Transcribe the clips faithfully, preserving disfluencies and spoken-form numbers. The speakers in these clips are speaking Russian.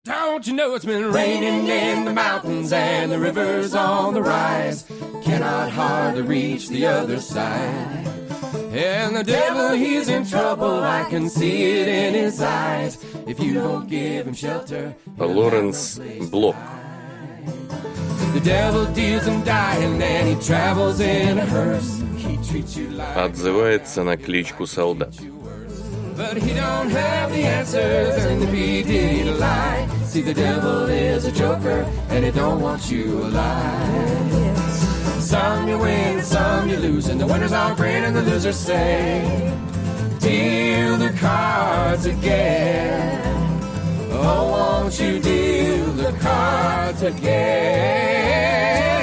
Don't you know it's been raining in the mountains and the river's on the rise? Cannot hardly reach the other side. And the devil, he's in trouble, I can see it in his eyes. If you don't give him shelter, Лоренс Блок. The devil deals in dying and he travels in a hearse. He treats you like Отзывается на кличку солдат. But he don't have the answers, and if he did, he'd lie. See, the devil is a joker, and he don't want you alive. Some you win, some you lose, and the winners all grin, and the losers say, deal the cards again. Oh, won't you deal the cards again?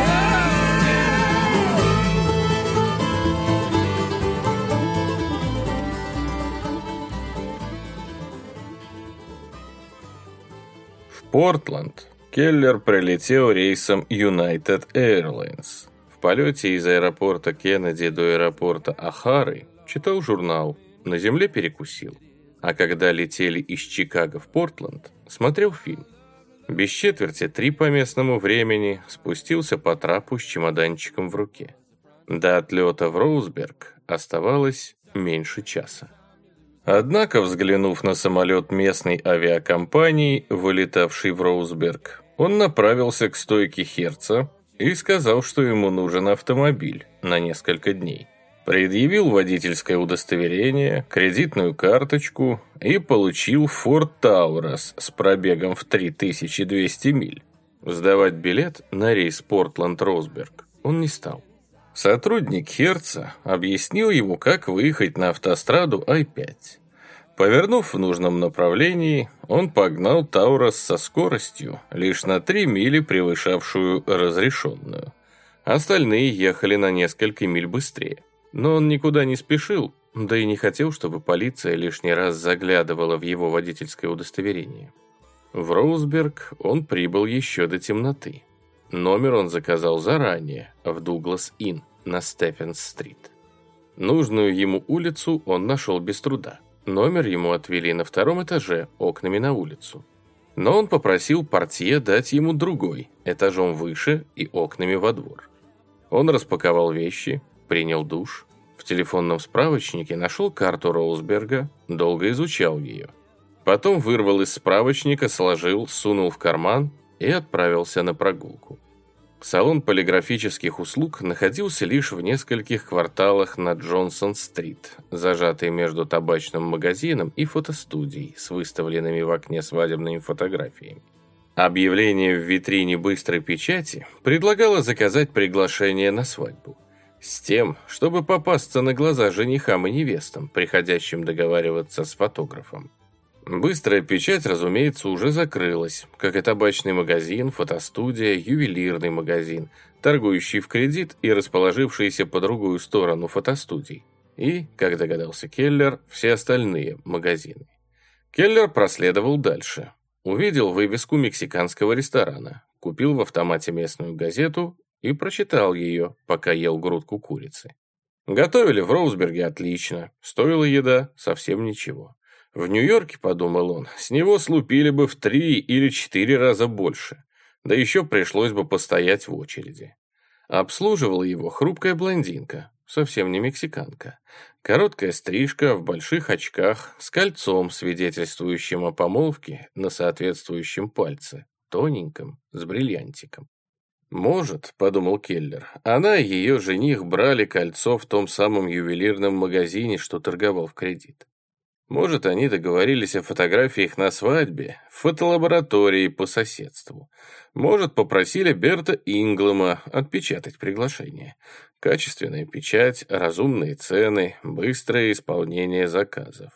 В Портленд Келлер прилетел рейсом United Airlines. В полете из аэропорта Кеннеди до аэропорта Охары читал журнал, на земле перекусил. А когда летели из Чикаго в Портленд, смотрел фильм. Без четверти три по местному времени спустился по трапу с чемоданчиком в руке. До отлета в Роузберг оставалось меньше часа. Однако, взглянув на самолет местной авиакомпании, вылетавший в Роузберг, он направился к стойке Херца и сказал, что ему нужен автомобиль на несколько дней. Предъявил водительское удостоверение, кредитную карточку и получил Ford Taurus с пробегом в три тысячи двести миль. Сдавать билет на рейс Портленд-Роузберг он не стал. Сотрудник Херца объяснил ему, как выехать на автостраду Ай пять. Повернув в нужном направлении, он погнал Таурос со скоростью, лишь на три мили превышавшую разрешенную. Остальные ехали на несколько миль быстрее. Но он никуда не спешил, да и не хотел, чтобы полиция лишний раз заглядывала в его водительское удостоверение. В Роузберг он прибыл еще до темноты. Номер он заказал заранее, в Дуглас-Инн на Стефенс-стрит. Нужную ему улицу он нашел без труда. Номер ему отвели на втором этаже, окнами на улицу. Но он попросил портье дать ему другой, этажом выше и окнами во двор. Он распаковал вещи, принял душ. В телефонном справочнике нашел карту Роузберга, долго изучал ее. Потом вырвал из справочника, сложил, сунул в карман и отправился на прогулку. Салон полиграфических услуг находился лишь в нескольких кварталах на Джонсон-стрит, зажатый между табачным магазином и фотостудией с выставленными в окне свадебными фотографиями. Объявление в витрине быстрой печати предлагало заказать приглашение на свадьбу, с тем, чтобы попасться на глаза женихам и невестам, приходящим договариваться с фотографом. Быстрая печать, разумеется, уже закрылась, как и табачный магазин, фотостудия, ювелирный магазин, торгующий в кредит и расположившийся по другую сторону фотостудий, и, как догадался Келлер, все остальные магазины. Келлер проследовал дальше. Увидел вывеску мексиканского ресторана, купил в автомате местную газету и прочитал ее, пока ел грудку курицы. Готовили в Роузберге отлично, стоила еда совсем ничего. В Нью-Йорке, подумал он, с него слупили бы в три или четыре раза больше, да еще пришлось бы постоять в очереди. Обслуживала его хрупкая блондинка, совсем не мексиканка. Короткая стрижка, в больших очках, с кольцом, свидетельствующим о помолвке на соответствующем пальце, тоненьком, с бриллиантиком. «Может, — подумал Келлер, — она и ее жених брали кольцо в том самом ювелирном магазине, что торговал в кредит. Может, они договорились о фотографиях на свадьбе в фотолаборатории по соседству. Может, попросили Берта Инглама отпечатать приглашение. Качественная печать, разумные цены, быстрое исполнение заказов.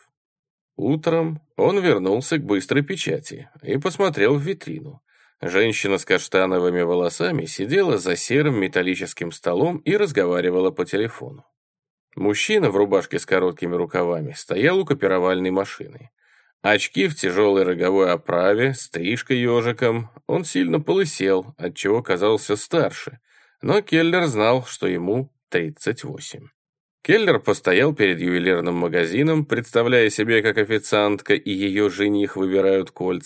Утром он вернулся к быстрой печати и посмотрел в витрину. Женщина с каштановыми волосами сидела за серым металлическим столом и разговаривала по телефону. Мужчина в рубашке с короткими рукавами стоял у копировальной машины. Очки в тяжелой роговой оправе, стрижка ежиком. Он сильно полысел, отчего казался старше, но Келлер знал, что ему тридцать восемь. Келлер постоял перед ювелирным магазином, представляя себе, как официантка и ее жених выбирают кольца.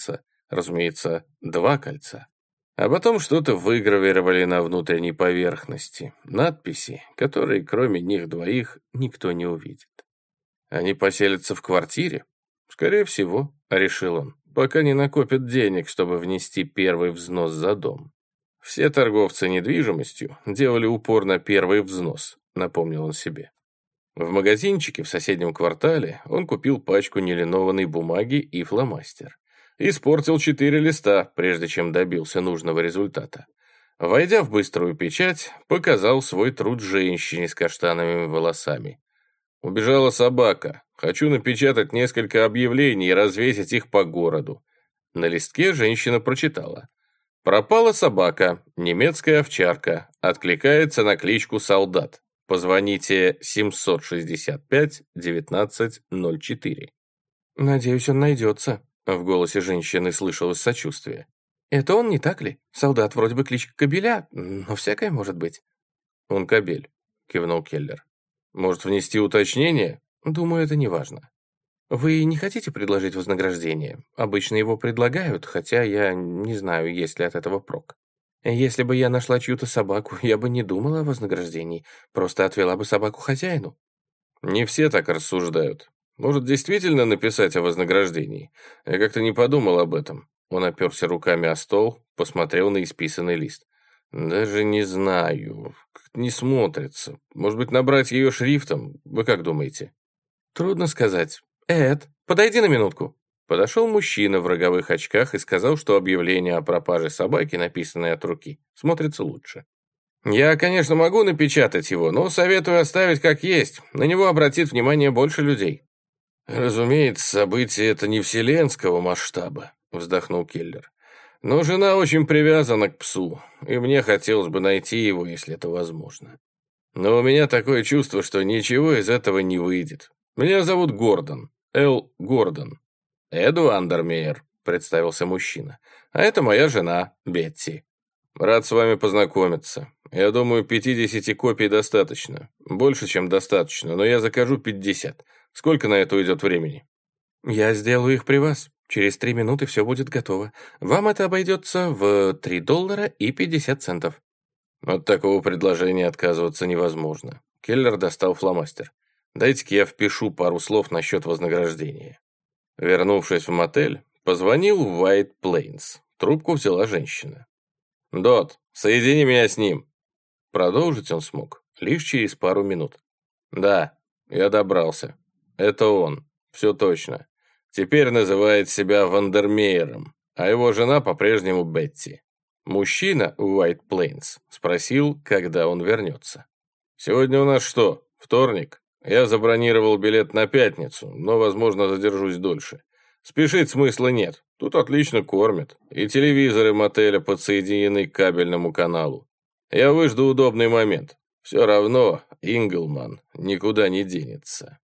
Разумеется, два кольца. А потом что-то выгравировали на внутренней поверхности. Надписи, которые кроме них двоих никто не увидит. Они поселятся в квартире? Скорее всего, решил он, пока не накопят денег, чтобы внести первый взнос за дом. Все торговцы недвижимостью делали упор на первый взнос, напомнил он себе. В магазинчике в соседнем квартале он купил пачку нелинованной бумаги и фломастер. Испортил четыре листа, прежде чем добился нужного результата. Войдя в быструю печать, показал свой труд женщине с каштановыми волосами. «Убежала собака. Хочу напечатать несколько объявлений и развесить их по городу». На листке женщина прочитала. «Пропала собака, немецкая овчарка, откликается на кличку Солдат. Позвоните семьсот шестьдесят пять девятнадцать ноль четыре». «Надеюсь, он найдется», — в голосе женщины слышалось сочувствие. «Это он, не так ли? Солдат вроде бы кличка Кобеля, но всякое может быть». «Он Кобель», — кивнул Келлер. «Может, внести уточнение? Думаю, это не важно». «Вы не хотите предложить вознаграждение? Обычно его предлагают, хотя я не знаю, есть ли от этого прок. Если бы я нашла чью-то собаку, я бы не думала о вознаграждении, просто отвела бы собаку хозяину». «Не все так рассуждают. Может, действительно написать о вознаграждении? Я как-то не подумал об этом». Он оперся руками о стол, посмотрел на исписанный лист. «Даже не знаю. Как-то не смотрится. Может быть, набрать ее шрифтом? Вы как думаете?» «Трудно сказать. Эд, подойди на минутку». Подошел мужчина в роговых очках и сказал, что объявление о пропаже собаки, написанное от руки, смотрится лучше. «Я, конечно, могу напечатать его, но советую оставить как есть. На него обратит внимание больше людей». «Разумеется, событие это не вселенского масштаба», — вздохнул Келлер. «Но жена очень привязана к псу, и мне хотелось бы найти его, если это возможно. Но у меня такое чувство, что ничего из этого не выйдет. Меня зовут Гордон, Эл Гордон». «Эд Вандермеер», — представился мужчина. «А это моя жена, Бетти. Рад с вами познакомиться. Я думаю, пятидесяти копий достаточно. Больше, чем достаточно, но я закажу пятьдесят. Сколько на это уйдет времени?» «Я сделаю их при вас. Через три минуты все будет готово. Вам это обойдется в три доллара и пятьдесят центов». От такого предложения отказываться невозможно. Келлер достал фломастер. «Дайте-ка я впишу пару слов насчет вознаграждения». Вернувшись в мотель, позвонил в White Plains. Трубку взяла женщина. «Дот, соедини меня с ним». Продолжить он смог лишь через пару минут. «Да, я добрался. Это он. Все точно. Теперь называет себя Вандермеером, а его жена по-прежнему Бетти». Мужчина в White Plains спросил, когда он вернется. «Сегодня у нас что, вторник? Я забронировал билет на пятницу, но, возможно, задержусь дольше. Спешить смысла нет. Тут отлично кормят. И телевизоры мотеля подсоединены к кабельному каналу. Я выжду удобный момент. Все равно Инглман никуда не денется».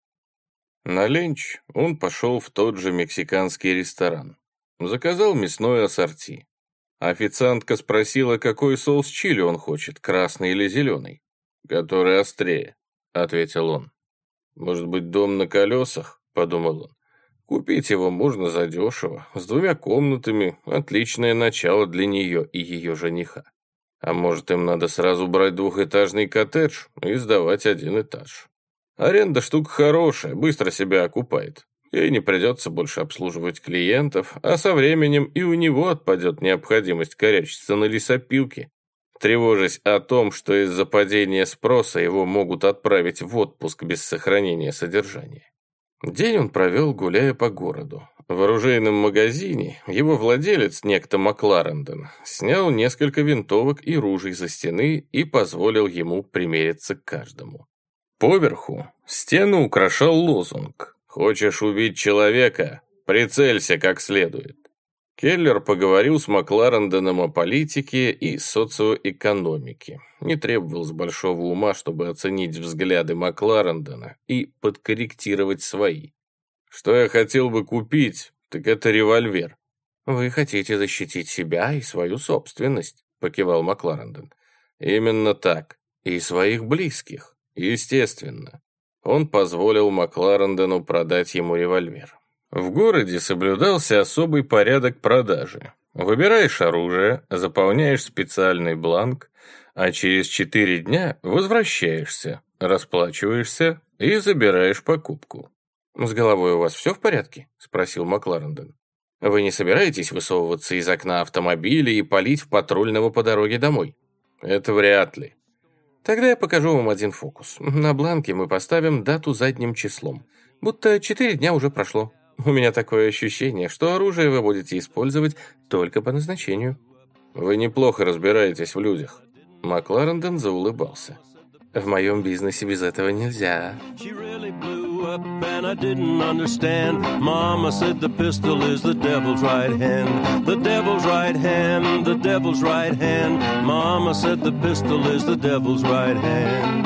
На ленч он пошел в тот же мексиканский ресторан. Заказал мясное ассорти. Официантка спросила, какой соус чили он хочет, красный или зеленый. «Который острее», — ответил он. «Может быть, дом на колесах?» — подумал он. «Купить его можно задешево, с двумя комнатами, отличное начало для нее и ее жениха. А может, им надо сразу брать двухэтажный коттедж и сдавать один этаж. Аренда штука хорошая, быстро себя окупает. Ей не придется больше обслуживать клиентов, а со временем и у него отпадет необходимость корячиться на лесопилке, тревожась о том, что из-за падения спроса его могут отправить в отпуск без сохранения содержания». День он провел, гуляя по городу. В оружейном магазине его владелец, некто Макларендон, снял несколько винтовок и ружей за стены и позволил ему примериться к каждому. Поверху стену украшал лозунг «Хочешь убить человека? Прицелься как следует». Келлер поговорил с Макларендоном о политике и социоэкономике. Не требовалось большого ума, чтобы оценить взгляды Макларендона и подкорректировать свои. «Что я хотел бы купить, так это револьвер». «Вы хотите защитить себя и свою собственность», — покивал Макларендон. «Именно так. И своих близких. Естественно». Он позволил Макларендону продать ему револьвер. В городе соблюдался особый порядок продажи. Выбираешь оружие, заполняешь специальный бланк, а через четыре дня возвращаешься, расплачиваешься и забираешь покупку. «С головой у вас все в порядке?» – спросил Макларендон. «Вы не собираетесь высовываться из окна автомобиля и палить в патрульного по дороге домой?» «Это вряд ли». «Тогда я покажу вам один фокус. На бланке мы поставим дату задним числом, будто четыре дня уже прошло. У меня такое ощущение, что оружие вы будете использовать только по назначению». «Вы неплохо разбираетесь в людях». Макларендон заулыбался. «В моем бизнесе без этого нельзя». And I didn't understand. Mama said the pistol is the devil's right hand. The devil's right hand, the devil's right hand. Mama said the pistol is the devil's right hand.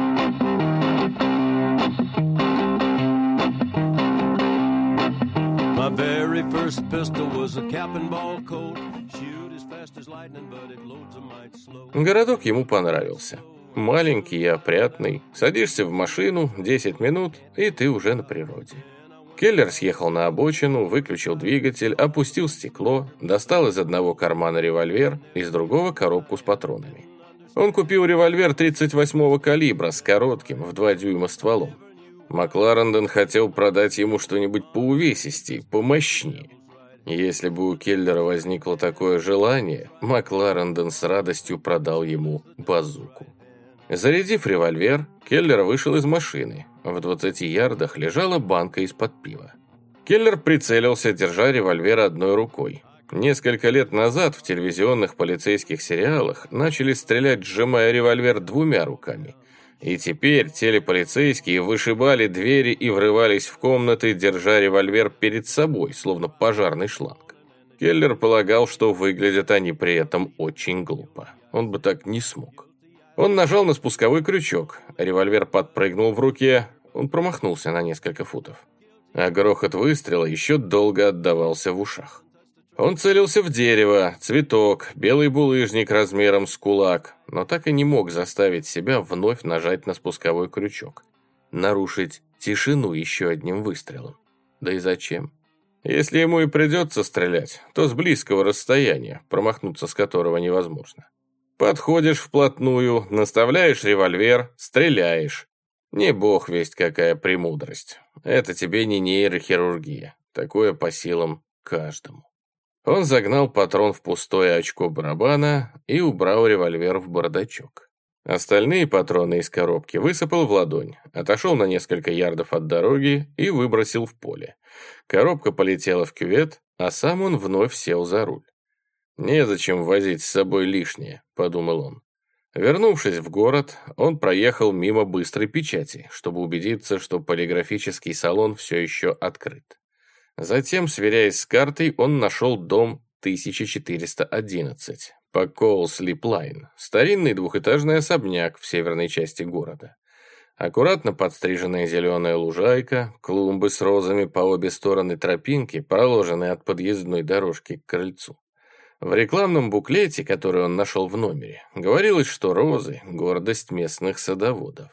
My very first pistol was a cap and ball coat. Shoot as fast as lightning, but it loads a mite slow. Городок ему понравился. Маленький и опрятный. Садишься в машину, десять минут, и ты уже на природе. Келлер съехал на обочину, выключил двигатель, опустил стекло, достал из одного кармана револьвер, из другого коробку с патронами. Он купил револьвер тридцать восьмого калибра с коротким, в два дюйма стволом. Макларендон хотел продать ему что-нибудь поувесистее, помощнее. Если бы у Келлера возникло такое желание, Макларендон с радостью продал ему базуку. Зарядив револьвер, Келлер вышел из машины. В двадцати ярдах лежала банка из-под пива. Келлер прицелился, держа револьвер одной рукой. Несколько лет назад в телевизионных полицейских сериалах начали стрелять, сжимая револьвер двумя руками. И теперь телеполицейские вышибали двери и врывались в комнаты, держа револьвер перед собой, словно пожарный шланг. Келлер полагал, что выглядят они при этом очень глупо. Он бы так не смог. Он нажал на спусковой крючок. Револьвер подпрыгнул в руке. Он промахнулся на несколько футов. А грохот выстрела еще долго отдавался в ушах. Он целился в дерево, цветок, белый булыжник размером с кулак, но так и не мог заставить себя вновь нажать на спусковой крючок. Нарушить тишину еще одним выстрелом. Да и зачем? Если ему и придется стрелять, то с близкого расстояния, промахнуться с которого невозможно. Подходишь вплотную, наставляешь револьвер, стреляешь. Не бог весть какая премудрость. Это тебе не нейрохирургия. Такое по силам каждому. Он загнал патрон в пустое очко барабана и убрал револьвер в бардачок. Остальные патроны из коробки высыпал в ладонь, отошел на несколько ярдов от дороги и выбросил в поле. Коробка полетела в кювет, а сам он вновь сел за руль. «Незачем возить с собой лишнее», — подумал он. Вернувшись в город, он проехал мимо быстрой печати, чтобы убедиться, что полиграфический салон все еще открыт. Затем, сверяясь с картой, он нашел дом тысяча четыреста одиннадцать по Коулслип-Лайн, старинный двухэтажный особняк в северной части города. Аккуратно подстриженная зеленая лужайка, клумбы с розами по обе стороны тропинки, проложенные от подъездной дорожки к крыльцу. В рекламном буклете, который он нашел в номере, говорилось, что розы – гордость местных садоводов.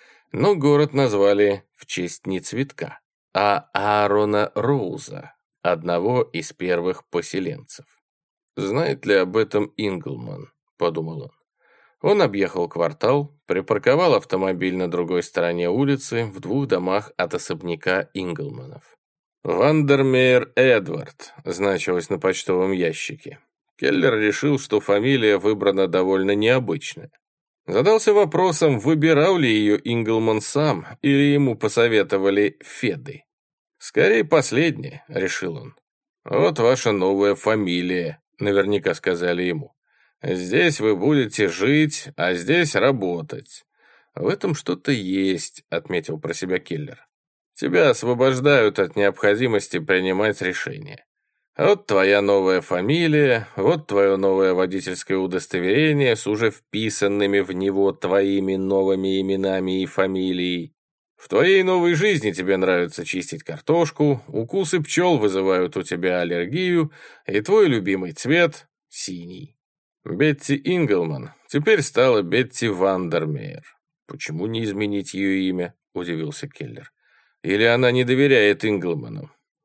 Но город назвали в честь не цветка, а Аарона Роуза, одного из первых поселенцев. «Знает ли об этом Инглман?» – подумал он. Он объехал квартал, припарковал автомобиль на другой стороне улицы в двух домах от особняка Инглманов. «Вандермеер Эдвард» значилось на почтовом ящике. Келлер решил, что фамилия выбрана довольно необычная. Задался вопросом, выбирал ли ее Инглман сам, или ему посоветовали Феды. «Скорее последнее», — решил он. «Вот ваша новая фамилия», — наверняка сказали ему. «Здесь вы будете жить, а здесь работать». «В этом что-то есть», — отметил про себя Келлер. «Тебя освобождают от необходимости принимать решения. Вот твоя новая фамилия, вот твое новое водительское удостоверение с уже вписанными в него твоими новыми именами и фамилией. В твоей новой жизни тебе нравится чистить картошку, укусы пчел вызывают у тебя аллергию, и твой любимый цвет — синий. Бетти Инглман теперь стала Бетти Вандермеер. Почему не изменить ее имя?» — удивился Келлер. «Или она не доверяет Инглманам?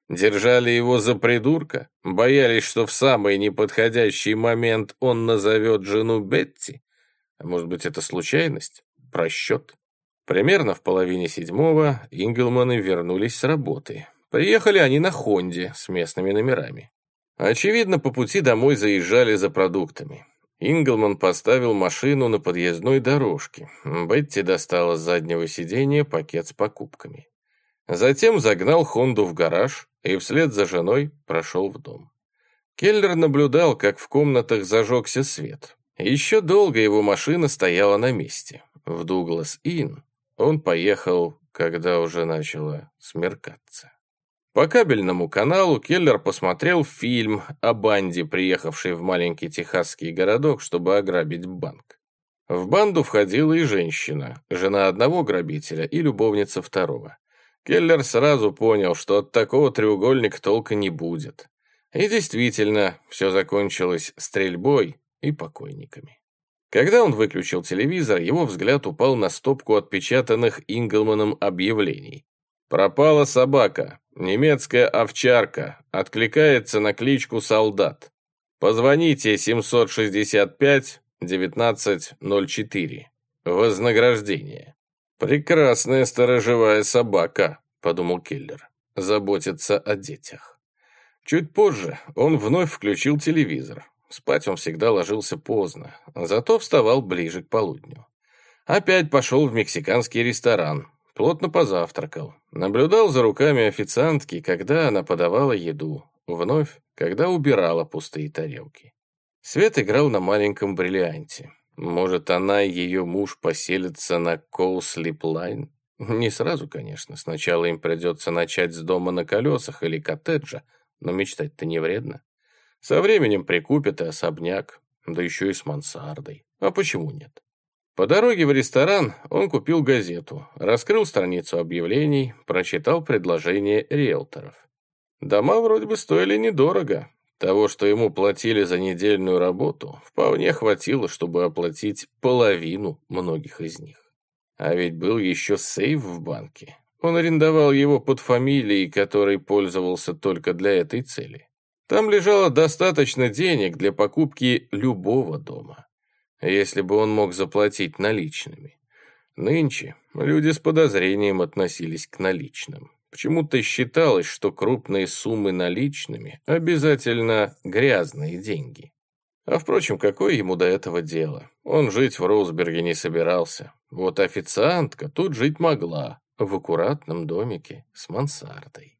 Держали его за придурка? Боялись, что в самый неподходящий момент он назовет жену Бетти? А может быть, это случайность? Просчет? Примерно в половине седьмого Инглманы вернулись с работы. Приехали они на Хонде с местными номерами. Очевидно, по пути домой заезжали за продуктами. Инглман поставил машину на подъездной дорожке. Бетти достала с заднего сиденья пакет с покупками. Затем загнал Хонду в гараж и вслед за женой прошел в дом. Келлер наблюдал, как в комнатах зажегся свет. Еще долго его машина стояла на месте. В Дуглас-Инн он поехал, когда уже начало смеркаться. По кабельному каналу Келлер посмотрел фильм о банде, приехавшей в маленький техасский городок, чтобы ограбить банк. В банду входила и женщина, жена одного грабителя и любовница второго. Келлер сразу понял, что от такого треугольника толка не будет. И действительно, все закончилось стрельбой и покойниками. Когда он выключил телевизор, его взгляд упал на стопку отпечатанных Инглманом объявлений. «Пропала собака. Немецкая овчарка. Откликается на кличку Солдат. Позвоните семьсот шестьдесят пять девятнадцать ноль четыре. Вознаграждение». «Прекрасная сторожевая собака», — подумал Келлер. «Заботится о детях». Чуть позже он вновь включил телевизор. Спать он всегда ложился поздно, зато вставал ближе к полудню. Опять пошел в мексиканский ресторан, плотно позавтракал, наблюдал за руками официантки, когда она подавала еду, вновь, когда убирала пустые тарелки. Свет играл на маленьком бриллианте. Может, она и ее муж поселятся на Коу-Слип-Лайн? Не сразу, конечно, сначала им придется начать с дома на колесах или коттеджа, но мечтать-то не вредно. Со временем прикупят и особняк, да еще и с мансардой. А почему нет? По дороге в ресторан он купил газету, раскрыл страницу объявлений, прочитал предложения риэлторов. Дома вроде бы стоили недорого. Того, что ему платили за недельную работу, вполне хватило, чтобы оплатить половину многих из них. А ведь был еще сейф в банке. Он арендовал его под фамилией, которой пользовался только для этой цели. Там лежало достаточно денег для покупки любого дома, если бы он мог заплатить наличными. Нынче люди с подозрением относились к наличным. Почему-то считалось, что крупные суммы наличными обязательно грязные деньги. А впрочем, какое ему до этого дело? Он жить в Роузберге не собирался. Вот официантка тут жить могла, в аккуратном домике с мансардой.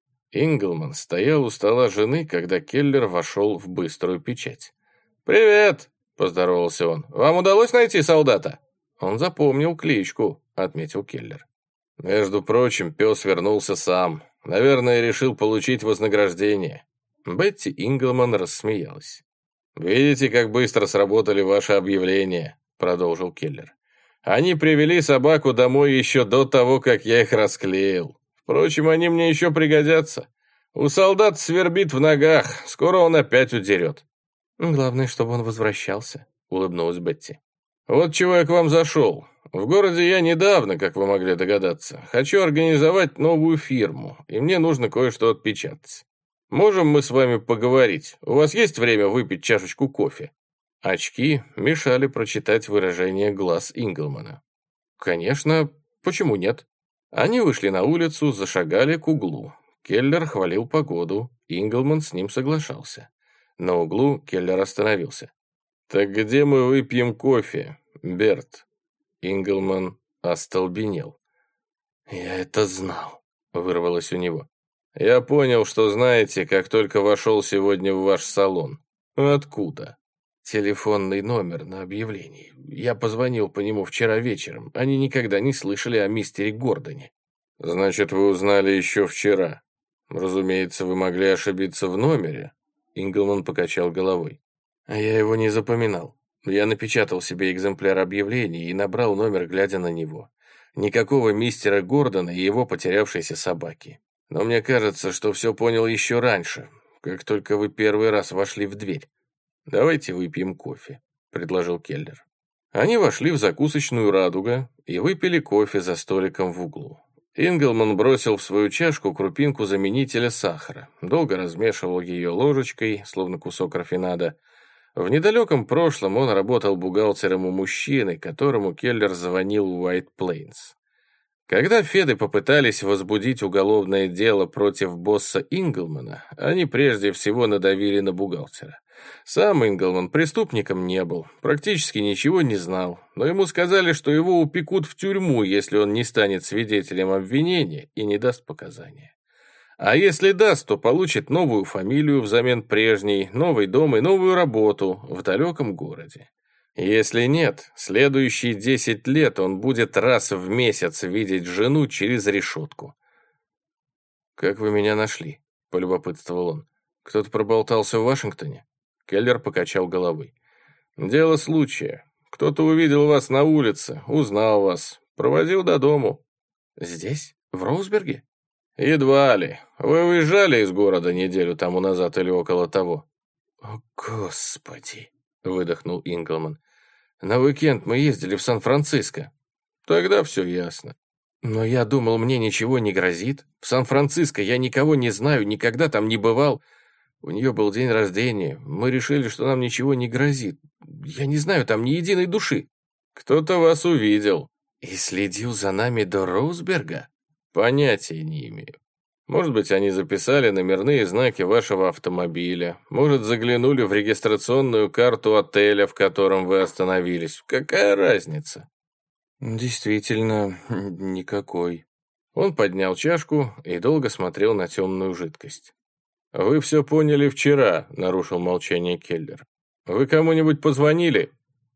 Инглман стоял у стола жены, когда Келлер вошел в быструю печать. «Привет!» — поздоровался он. «Вам удалось найти солдата?» «Он запомнил кличку», — отметил Келлер. «Между прочим, пес вернулся сам. Наверное, решил получить вознаграждение». Бетти Инглман рассмеялась. «Видите, как быстро сработали ваши объявления?» — продолжил Келлер. «Они привели собаку домой еще до того, как я их расклеил. Впрочем, они мне еще пригодятся. У солдата свербит в ногах, скоро он опять удерет». «Главное, чтобы он возвращался», — улыбнулась Бетти. «Вот чего я к вам зашел. В городе я недавно, как вы могли догадаться. Хочу организовать новую фирму, и мне нужно кое-что отпечатать. Можем мы с вами поговорить? У вас есть время выпить чашечку кофе?» Очки мешали прочитать выражение глаз Инглмана. «Конечно, почему нет?» Они вышли на улицу, зашагали к углу. Келлер хвалил погоду, Инглман с ним соглашался. На углу Келлер остановился. «Так где мы выпьем кофе, Берт?» Инглман остолбенел. «Я это знал», — вырвалось у него. «Я понял, что знаете, как только вошел сегодня в ваш салон. Откуда?» «Телефонный номер на объявлении. Я позвонил по нему вчера вечером. Они никогда не слышали о мистере Гордоне». «Значит, вы узнали еще вчера. Разумеется, вы могли ошибиться в номере». Инглман покачал головой. «А я его не запоминал. Я напечатал себе экземпляр объявлений и набрал номер, глядя на него. Никакого мистера Гордона и его потерявшейся собаки. Но мне кажется, что все понял еще раньше, как только вы первый раз вошли в дверь. Давайте выпьем кофе», — предложил Келлер. Они вошли в закусочную «Радуга» и выпили кофе за столиком в углу. Инглман бросил в свою чашку крупинку заменителя сахара, долго размешивал ее ложечкой, словно кусок рафинада. В недалеком прошлом он работал бухгалтером у мужчины, которому Келлер звонил в Уайт Плейнс. Когда Феды попытались возбудить уголовное дело против босса Инглмана, они прежде всего надавили на бухгалтера. Сам Инглман преступником не был, практически ничего не знал, но ему сказали, что его упекут в тюрьму, если он не станет свидетелем обвинения и не даст показания. А если даст, то получит новую фамилию взамен прежней, новый дом и новую работу в далеком городе. Если нет, следующие десять лет он будет раз в месяц видеть жену через решетку. «Как вы меня нашли?» – полюбопытствовал он. «Кто-то проболтался в Вашингтоне?» Келлер покачал головой. «Дело случая. Кто-то увидел вас на улице, узнал вас, проводил до дому». «Здесь? В Роузберге?» «Едва ли. Вы уезжали из города неделю тому назад или около того?» «О, Господи!» — выдохнул Инглман. «На уикенд мы ездили в Сан-Франциско». «Тогда все ясно». «Но я думал, мне ничего не грозит. В Сан-Франциско я никого не знаю, никогда там не бывал. У нее был день рождения. Мы решили, что нам ничего не грозит. Я не знаю там ни единой души». «Кто-то вас увидел». «И следил за нами до Роузберга?» «Понятия не имею. Может быть, они записали номерные знаки вашего автомобиля. Может, заглянули в регистрационную карту отеля, в котором вы остановились. Какая разница?» «Действительно, никакой». Он поднял чашку и долго смотрел на темную жидкость. «Вы все поняли вчера», — нарушил молчание Келлер. «Вы кому-нибудь позвонили?»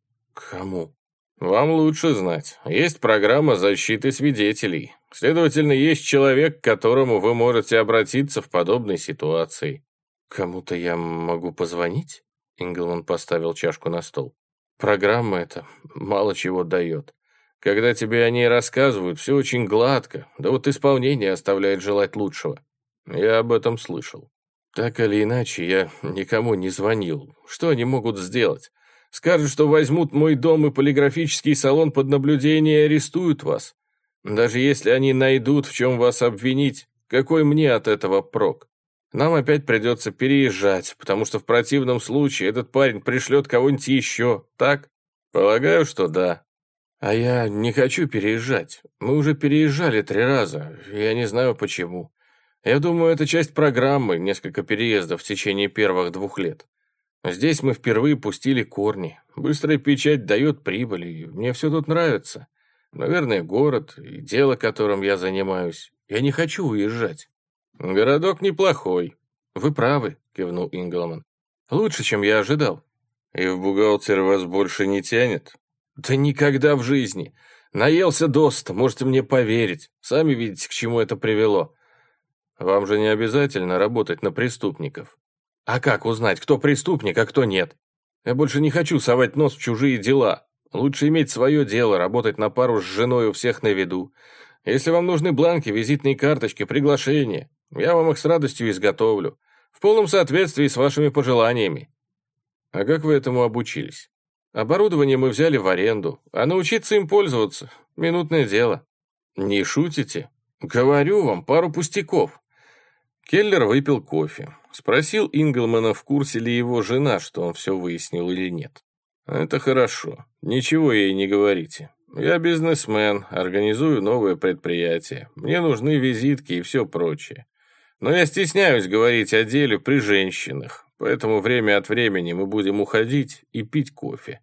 «Кому?» «Вам лучше знать. Есть программа защиты свидетелей. Следовательно, есть человек, к которому вы можете обратиться в подобной ситуации». «Кому-то я могу позвонить?» Инглман поставил чашку на стол. «Программа эта мало чего дает. Когда тебе о ней рассказывают, все очень гладко, да вот исполнение оставляет желать лучшего. Я об этом слышал. Так или иначе, я никому не звонил. Что они могут сделать? Скажут, что возьмут мой дом и полиграфический салон под наблюдение и арестуют вас. Даже если они найдут, в чем вас обвинить, какой мне от этого прок? Нам опять придется переезжать, потому что в противном случае этот парень пришлет кого-нибудь еще, так? Полагаю, что да. А я не хочу переезжать. Мы уже переезжали три раза, я не знаю почему. Я думаю, это часть программы, несколько переездов в течение первых двух лет. Здесь мы впервые пустили корни. Быстрая печать дает прибыль, и мне все тут нравится. Наверное, город и дело, которым я занимаюсь. Я не хочу уезжать». «Городок неплохой». «Вы правы», — кивнул Инглман. «Лучше, чем я ожидал». «И в бухгалтер вас больше не тянет?» «Да никогда в жизни. Наелся досыта, можете мне поверить. Сами видите, к чему это привело». «Вам же не обязательно работать на преступников». «А как узнать, кто преступник, а кто нет? Я больше не хочу совать нос в чужие дела. Лучше иметь свое дело, работать на пару с женой у всех на виду. Если вам нужны бланки, визитные карточки, приглашения, я вам их с радостью изготовлю, в полном соответствии с вашими пожеланиями». «А как вы этому обучились?» «Оборудование мы взяли в аренду, а научиться им пользоваться – минутное дело». «Не шутите?» «Говорю вам, пару пустяков». Келлер выпил кофе. Спросил Инглмана, в курсе ли его жена, что он все выяснил или нет. «Это хорошо. Ничего ей не говорите. Я бизнесмен, организую новое предприятие. Мне нужны визитки и все прочее. Но я стесняюсь говорить о деле при женщинах, поэтому время от времени мы будем уходить и пить кофе».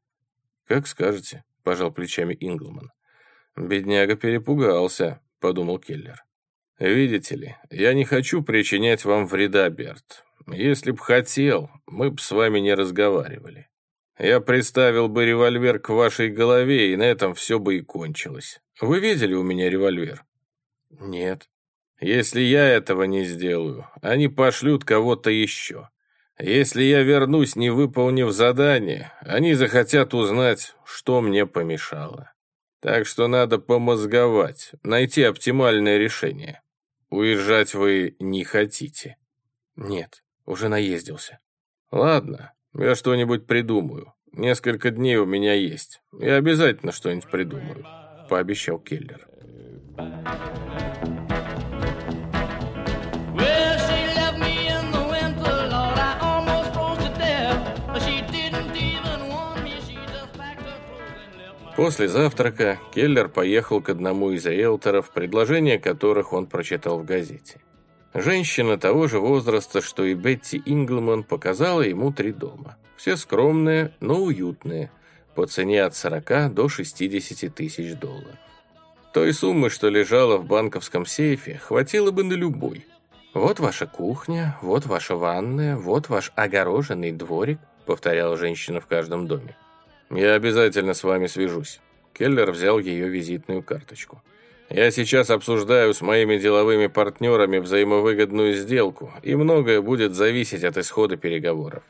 «Как скажете», – пожал плечами Инглман. «Бедняга перепугался», – подумал Келлер. «Видите ли, я не хочу причинять вам вреда, Берт. Если б хотел, мы б с вами не разговаривали. Я приставил бы револьвер к вашей голове, и на этом все бы и кончилось. Вы видели у меня револьвер?» «Нет». «Если я этого не сделаю, они пошлют кого-то еще. Если я вернусь, не выполнив задание, они захотят узнать, что мне помешало. Так что надо помозговать, найти оптимальное решение. Уезжать вы не хотите?» «Нет, уже наездился». «Ладно, я что-нибудь придумаю. Несколько дней у меня есть. Я обязательно что-нибудь придумаю», — пообещал Келлер. После завтрака Келлер поехал к одному из риэлторов, предложения которых он прочитал в газете. Женщина того же возраста, что и Бетти Инглман, показала ему три дома. Все скромные, но уютные, по цене от сорока до шестидесяти тысяч долларов. Той суммы, что лежала в банковском сейфе, хватило бы на любой. «Вот ваша кухня, вот ваша ванная, вот ваш огороженный дворик», повторяла женщина в каждом доме. «Я обязательно с вами свяжусь». Келлер взял ее визитную карточку. «Я сейчас обсуждаю с моими деловыми партнерами взаимовыгодную сделку, и многое будет зависеть от исхода переговоров».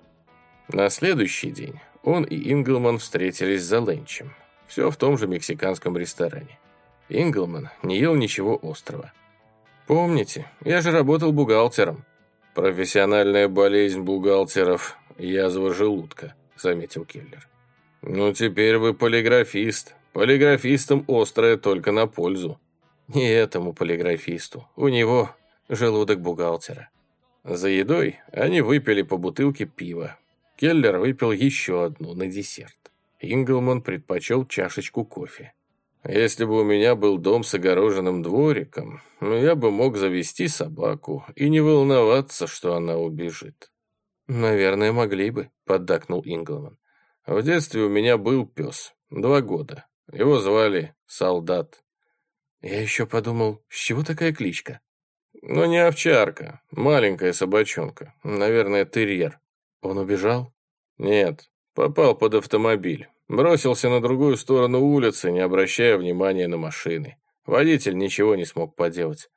На следующий день он и Инглман встретились за ленчем. Все в том же мексиканском ресторане. Инглман не ел ничего острого. «Помните, я же работал бухгалтером». «Профессиональная болезнь бухгалтеров – язва желудка», – заметил Келлер. «Ну, теперь вы полиграфист. Полиграфистам острое только на пользу». «Не этому полиграфисту. У него желудок бухгалтера». За едой они выпили по бутылке пива. Келлер выпил еще одну на десерт. Инглман предпочел чашечку кофе. «Если бы у меня был дом с огороженным двориком, я бы мог завести собаку и не волноваться, что она убежит». «Наверное, могли бы», — поддакнул Инглман. «В детстве у меня был пес, два года. Его звали Солдат». «Я еще подумал, с чего такая кличка?» «Ну, не овчарка, маленькая собачонка, наверное, терьер». «Он убежал?» «Нет, попал под автомобиль. Бросился на другую сторону улицы, не обращая внимания на машины. Водитель ничего не смог поделать».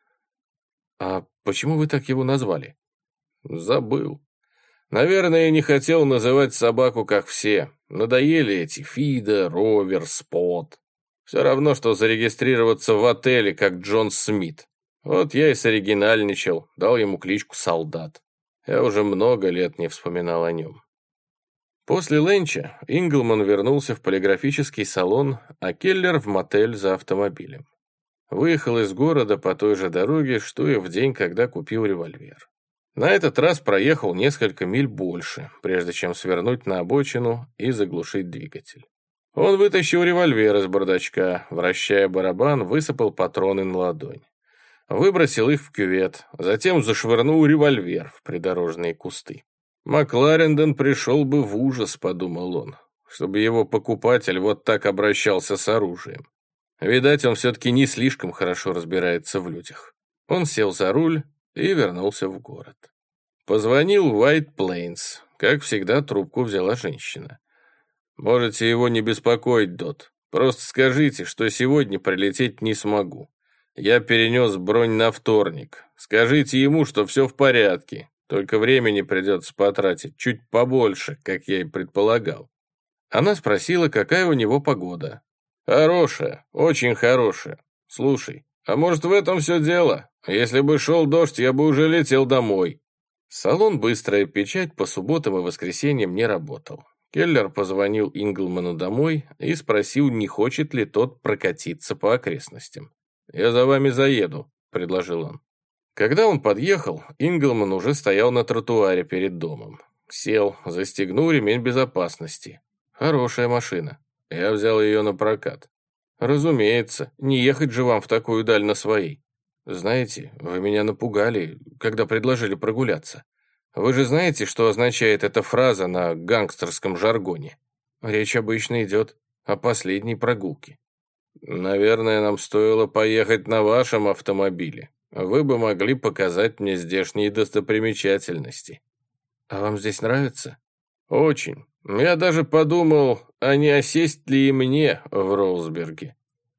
«А почему вы так его назвали?» «Забыл. Наверное, я не хотел называть собаку, как все. Надоели эти Фида, Ровер, Спот. Все равно, что зарегистрироваться в отеле, как Джон Смит. Вот я и соригинальничал, дал ему кличку Солдат. Я уже много лет не вспоминал о нем». После ленча Инглман вернулся в полиграфический салон, а Келлер в мотель за автомобилем. Выехал из города по той же дороге, что и в день, когда купил револьвер. На этот раз проехал несколько миль больше, прежде чем свернуть на обочину и заглушить двигатель. Он вытащил револьвер из бардачка, вращая барабан, высыпал патроны на ладонь. Выбросил их в кювет, затем зашвырнул револьвер в придорожные кусты. «Макларендон пришел бы в ужас», — подумал он, чтобы его покупатель вот так обращался с оружием. Видать, он все-таки не слишком хорошо разбирается в людях. Он сел за руль и вернулся в город. Позвонил в White Plains. Как всегда, трубку взяла женщина. «Можете его не беспокоить, Дот. Просто скажите, что сегодня прилететь не смогу. Я перенес бронь на вторник. Скажите ему, что все в порядке. Только времени придется потратить чуть побольше, как я и предполагал». Она спросила, какая у него погода. «Хорошая, очень хорошая. Слушай, а может, в этом все дело? Если бы шел дождь, я бы уже летел домой». Салон «Быстрая печать» по субботам и воскресеньям не работал. Келлер позвонил Инглману домой и спросил, не хочет ли тот прокатиться по окрестностям. «Я за вами заеду», — предложил он. Когда он подъехал, Инглман уже стоял на тротуаре перед домом. Сел, застегнул ремень безопасности. Хорошая машина. Я взял ее на прокат. Разумеется, не ехать же вам в такую даль на своей. Знаете, вы меня напугали, когда предложили прогуляться. Вы же знаете, что означает эта фраза на гангстерском жаргоне? Речь обычно идет о последней прогулке. Наверное, нам стоило поехать на вашем автомобиле. Вы бы могли показать мне здешние достопримечательности. А вам здесь нравится? Очень. Я даже подумал, а не осесть ли и мне в Роузберге.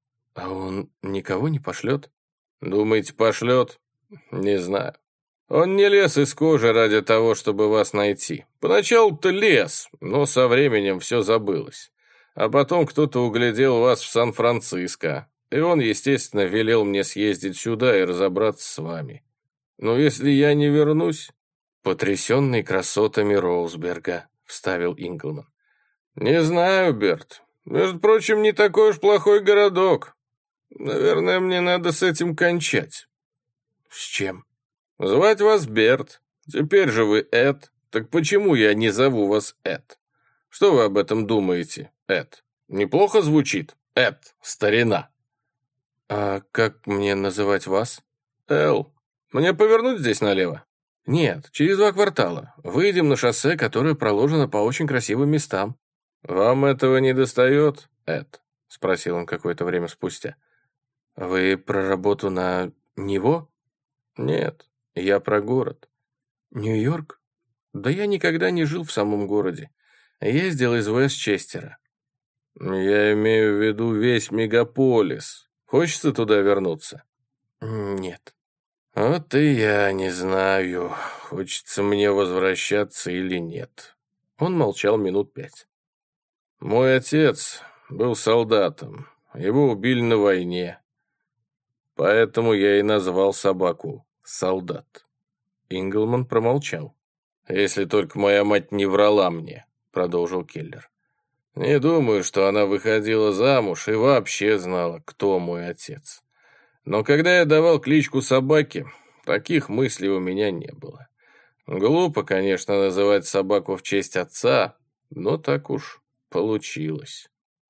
А он никого не пошлет? Думаете, пошлет? Не знаю. Он не лез из кожи ради того, чтобы вас найти. Поначалу-то лез, но со временем все забылось. А потом кто-то углядел вас в Сан-Франциско. И он, естественно, велел мне съездить сюда и разобраться с вами. Но если я не вернусь...» «Потрясенный красотами Роузберга», — вставил Инглман. «Не знаю, Берт. Между прочим, не такой уж плохой городок. Наверное, мне надо с этим кончать». «С чем?» «Звать вас Берт. Теперь же вы Эд. Так почему я не зову вас Эд? Что вы об этом думаете, Эд? Неплохо звучит, Эд, старина. А как мне называть вас? Эл. Мне повернуть здесь налево? Нет, через два квартала. Выйдем на шоссе, которое проложено по очень красивым местам. Вам этого не достает, Эд? Спросил он какое-то время спустя. Вы про работу на него? Нет, я про город. Нью-Йорк? Да я никогда не жил в самом городе. Ездил из Вестчестера. Я имею в виду весь мегаполис. Хочется туда вернуться? Нет. Вот и я не знаю, хочется мне возвращаться или нет. Он молчал минут пять. Мой отец был солдатом. Его убили на войне. Поэтому я и назвал собаку «Солдат». Инглман промолчал. «Если только моя мать не врала мне», — продолжил Келлер. «Не думаю, что она выходила замуж и вообще знала, кто мой отец. Но когда я давал кличку собаке, таких мыслей у меня не было. Глупо, конечно, называть собаку в честь отца, но так уж получилось».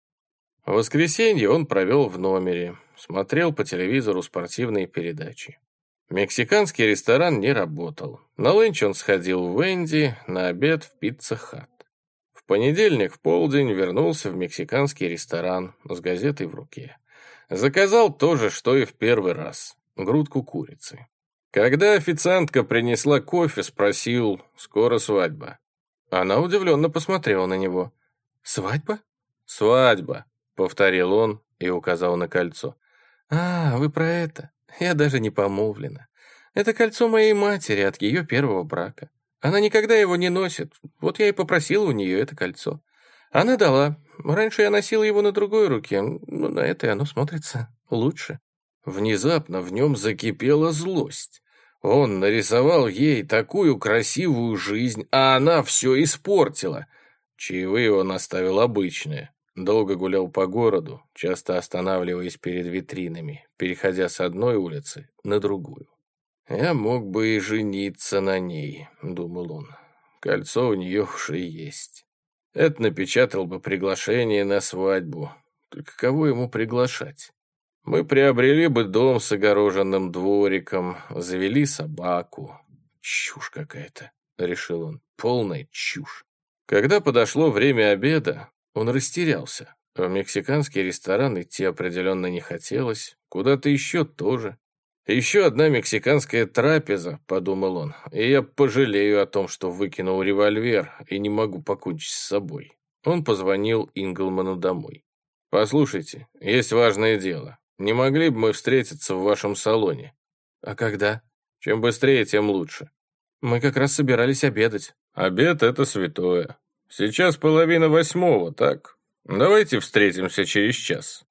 В воскресенье он провел в номере, смотрел по телевизору спортивные передачи. Мексиканский ресторан не работал. На ланч он сходил в Венди, на обед в Пицца Хат. В понедельник в полдень вернулся в мексиканский ресторан с газетой в руке. Заказал то же, что и в первый раз – грудку курицы. Когда официантка принесла кофе, спросил: «Скоро свадьба?» Она удивленно посмотрела на него. «Свадьба?» «Свадьба», — повторил он и указал на кольцо. «А, вы про это? Я даже не помолвлена. Это кольцо моей матери от ее первого брака. Она никогда его не носит. Вот я и попросила у нее это кольцо. Она дала. Раньше я носила его на другой руке, но на этой оно смотрится лучше». Внезапно в нем закипела злость. Он нарисовал ей такую красивую жизнь, а она все испортила. Чаевые он оставил обычные. Долго гулял по городу, часто останавливаясь перед витринами, переходя с одной улицы на другую. «Я мог бы и жениться на ней», — думал он. «Кольцо у нее уже есть. Это напечатал бы приглашение на свадьбу. Только кого ему приглашать? Мы приобрели бы дом с огороженным двориком, завели собаку. Чушь какая-то», — решил он, — «полная чушь». Когда подошло время обеда, он растерялся. В мексиканский ресторан идти определенно не хотелось, куда-то еще тоже. «Еще одна мексиканская трапеза», — подумал он, — «и я пожалею о том, что выкинул револьвер и не могу покончить с собой». Он позвонил Инглману домой. «Послушайте, есть важное дело. Не могли бы мы встретиться в вашем салоне?» «А когда?» «Чем быстрее, тем лучше». «Мы как раз собирались обедать». «Обед — это святое. Сейчас половина восьмого, так? Давайте встретимся через час».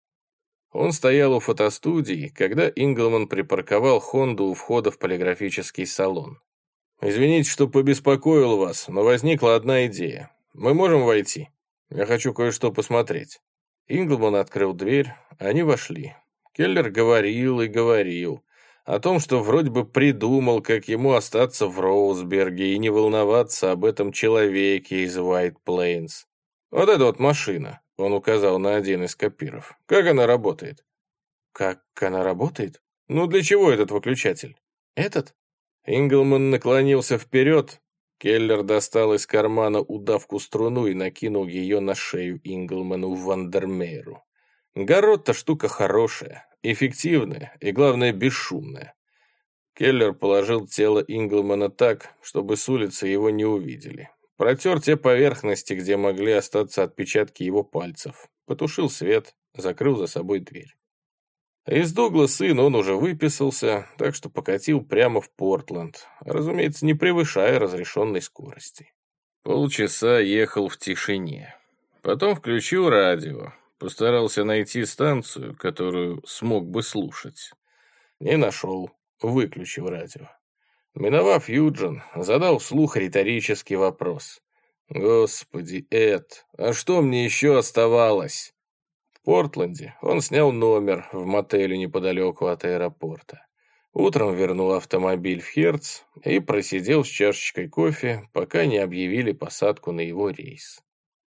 Он стоял у фотостудии, когда Инглман припарковал Хонду у входа в полиграфический салон. «Извините, что побеспокоил вас, но возникла одна идея. Мы можем войти? Я хочу кое-что посмотреть». Инглман открыл дверь, они вошли. Келлер говорил и говорил о том, что вроде бы придумал, как ему остаться в Роузберге и не волноваться об этом человеке из White Plains. «Вот эта вот машина», — он указал на один из копиров. «Как она работает?» «Как она работает? Ну, для чего этот выключатель?» «Этот?» Инглман наклонился вперед. Келлер достал из кармана удавку-струну и накинул ее на шею Инглману Вандермееру. Гарротта штука хорошая, эффективная и, главное, бесшумная. Келлер положил тело Инглмана так, чтобы с улицы его не увидели. Протер те поверхности, где могли остаться отпечатки его пальцев. Потушил свет, закрыл за собой дверь. Из Дугласа он уже выписался, так что покатил прямо в Портленд, разумеется, не превышая разрешенной скорости. Полчаса ехал в тишине. Потом включил радио, постарался найти станцию, которую смог бы слушать. Не нашел, выключил радио. Миновав Юджин, задал вслух риторический вопрос. «Господи, Эд, а что мне еще оставалось?» В Портленде он снял номер в мотеле неподалеку от аэропорта. Утром вернул автомобиль в Херц и просидел с чашечкой кофе, пока не объявили посадку на его рейс.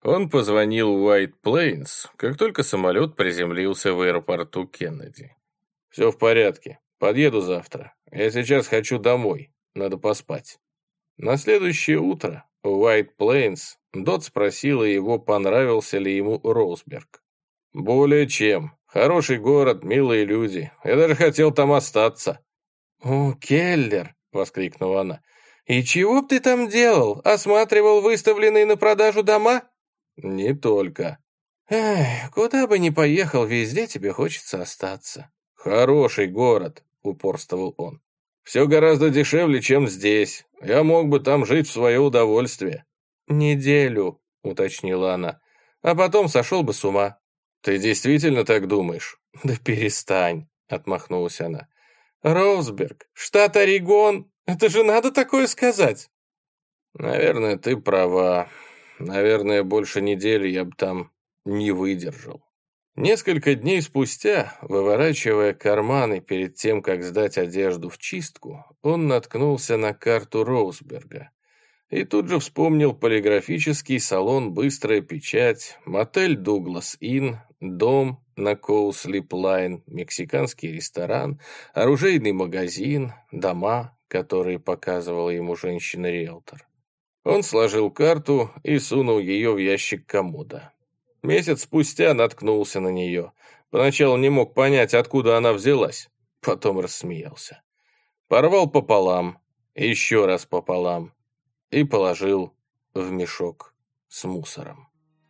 Он позвонил в Уайт Плейнс, как только самолет приземлился в аэропорту Кеннеди. «Все в порядке. Подъеду завтра. Я сейчас хочу домой. Надо поспать». На следующее утро в Уайт Плейнс Дот спросила его, понравился ли ему Роузберг. «Более чем. Хороший город, милые люди. Я даже хотел там остаться». «О, Келлер!» — воскликнула она. «И чего б ты там делал? Осматривал выставленные на продажу дома?» «Не только». «Эх, куда бы ни поехал, везде тебе хочется остаться». «Хороший город», — упорствовал он. «Все гораздо дешевле, чем здесь. Я мог бы там жить в свое удовольствие». «Неделю», — уточнила она, — «а потом сошел бы с ума». «Ты действительно так думаешь?» «Да перестань», — отмахнулась она. «Роузберг, штат Орегон, это же надо такое сказать». «Наверное, ты права. Наверное, больше недели я бы там не выдержал». Несколько дней спустя, выворачивая карманы перед тем, как сдать одежду в чистку, он наткнулся на карту Роузберга и тут же вспомнил полиграфический салон «Быстрая печать», мотель «Дуглас Инн», дом на Коуслип-Лайн, мексиканский ресторан, оружейный магазин, дома, которые показывала ему женщина-риэлтор. Он сложил карту и сунул ее в ящик комода. Месяц спустя наткнулся на нее. Поначалу не мог понять, откуда она взялась. Потом рассмеялся. Порвал пополам, еще раз пополам и положил в мешок с мусором.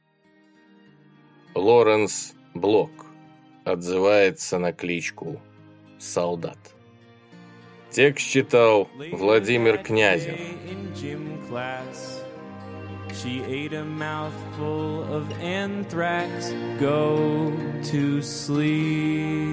Лоренс Блок отзывается на кличку «Солдат». Текст читал Владимир Князев. She ate a mouthful of anthrax. Go to sleep.